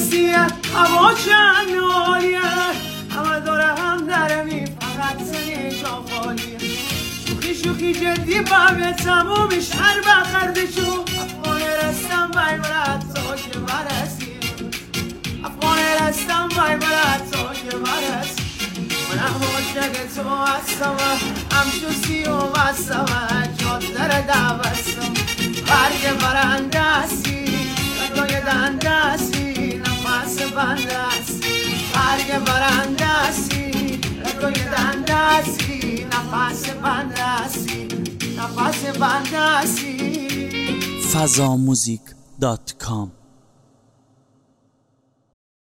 عروسیه هوا چند عالیه همه داره هم نرمی فقط سنی جا خالیه شوخی شوخی جدی بابه تمومش هر بخردشو افغان رستم بای برد تا که برسی افغان رستم بای برد تا که برسی منم عاشق تو هستم همچو سیوم هستم جاد در دوستم برگ برندستی لگای دندستی نفس بندستی برگ برندستی لگای دندستی نفس بندستی نفس بندستی fazamuzik.com